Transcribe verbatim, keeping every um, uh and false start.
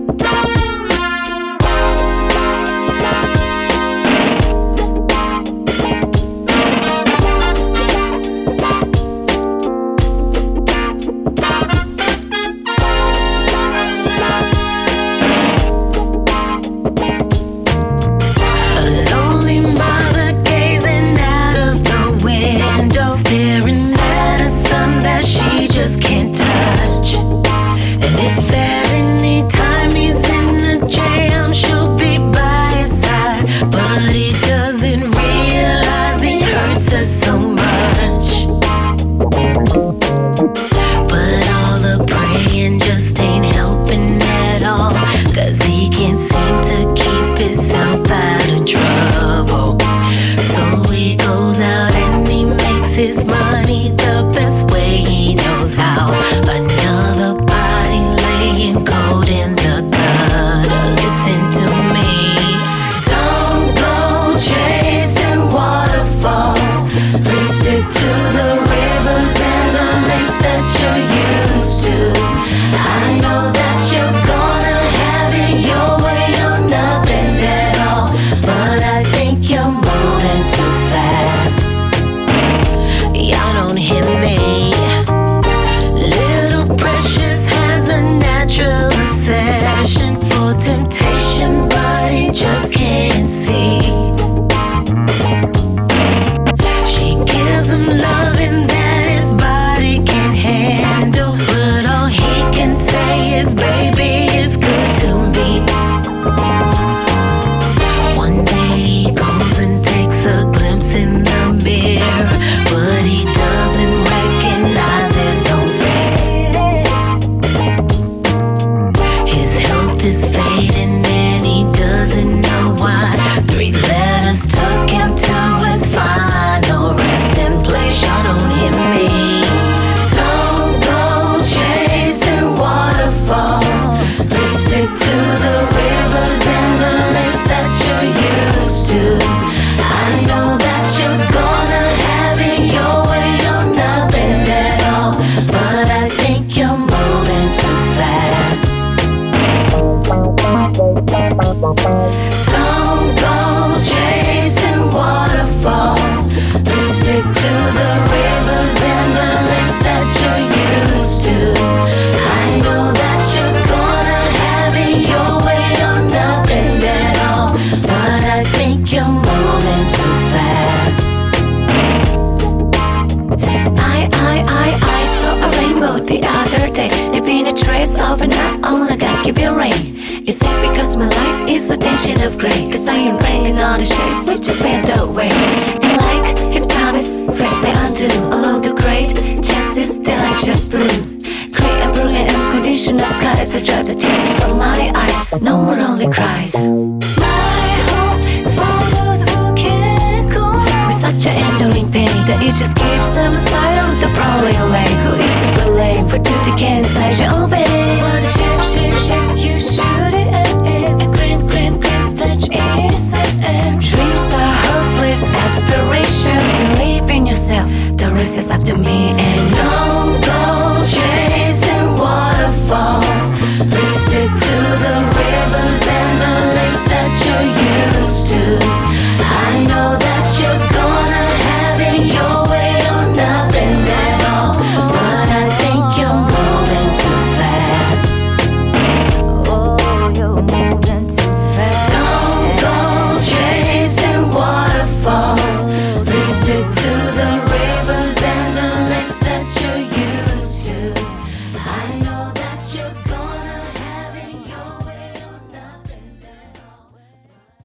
his money the best way he knows how. Another body laying cold in the gutter. Listen to me. Don't go chasing waterfalls. Please stick to the rivers and the lakes that you're used to. I know that you're gonna have it your way or nothing at all, but I think you're moving too fast. Y'all don't hear me. Little Precious has a natural obsession for temptation, but he just can't see. She gives him loving that his body can't handle, but all he can say is, baby, it's good to me. One day he goes and takes a glimpse in the mirror, but he doesn't recognize his own face. His health is fading and he doesn't know why. Three letters took him to his final resting place. Y'all don't hear me. Don't go chasing waterfalls. Let's stick to the rivers and the lakes that you're used to. I know that you're gonna have it your way or nothing at all, but I think you're moving too fast. Don't go chasing waterfalls. Let's stick to the rivers and the lakes that you're used to. I know that you're gonna have it your way or nothing at all, but I think you're moving too fast. I, I, I, I saw a rainbow the other day, leaving a trace of a night on a God give you rain. Is it because my life is a shade of grey? Cause I am bringing all the shades which just fade away. And like his promise, faith may undo. Along the great justice, still I just blue. Gray and blue and unconditional skies, I drive the tears from my eyes. No more lonely cries. My hope is for those who can't go with such an enduring pain that it just keeps them aside on the brawling lane. Who is to blame for duty can't say